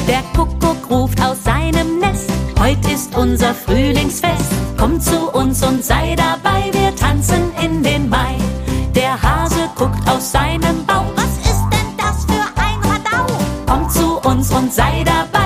Der Kuckuck ruft aus seinem Nest, heut ist unser Frühlingsfest. Komm zu uns und sei dabei, wir tanzen in den Mai. Der Hase guckt aus seinem Bauch, was ist denn das für ein Radau? komm zu uns und sei dabei.